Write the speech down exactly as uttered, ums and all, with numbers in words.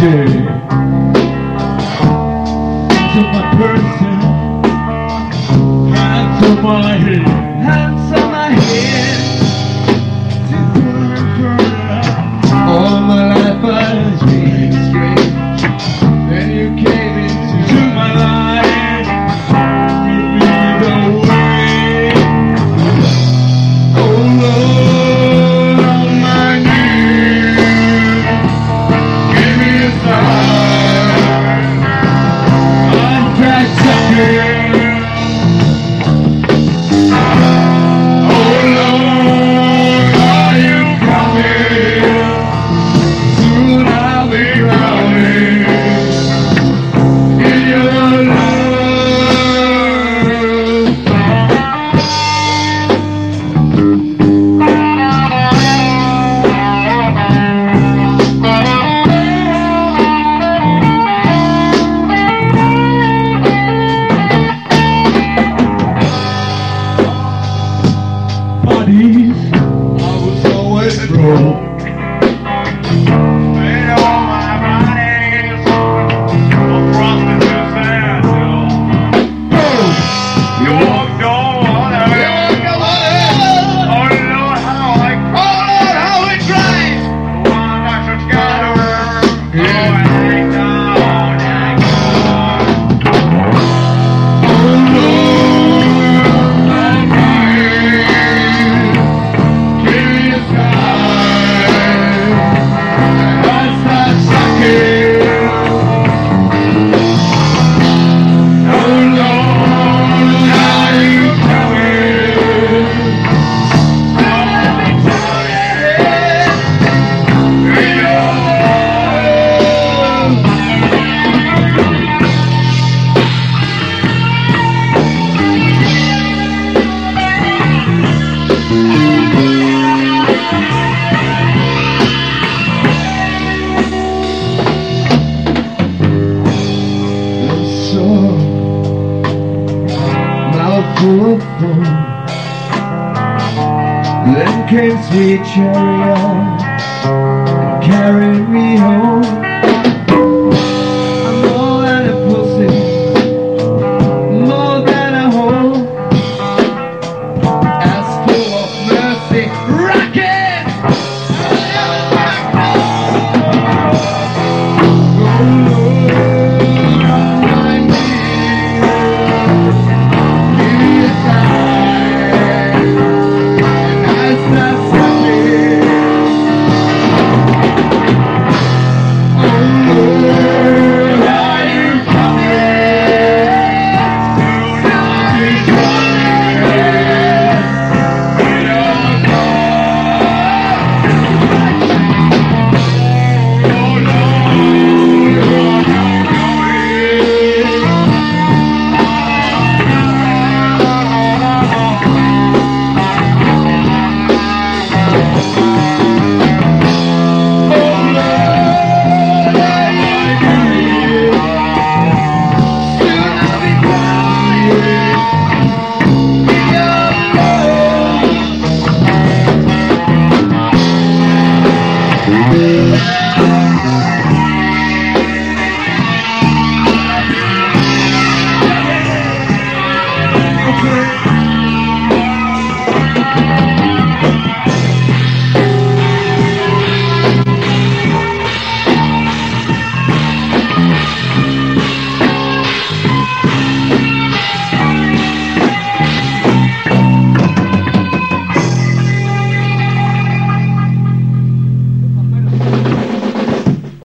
day. Hands on my person, hands on my head, hands on my head. To burn, burn. All my life I was being strange. Then you came into my life, took me the way. Oh Lord, on my knees, give me a sign. I'm that sucker. Oh Lord, are you coming? Soon I'll be drowning in your love. Parties, I was always broke. Made all my bodies for prostitutes and oh, you walked on, you walked on. Oh Lord, how I, oh Lord, how it cries. One I should gather, oh, hang on, hang on. Oh Lord, my mind, give me a sign. I start sucking. Oh Lord, now you coming. Now let me tell you, full of fun. Then came sweet chariot and carried me home.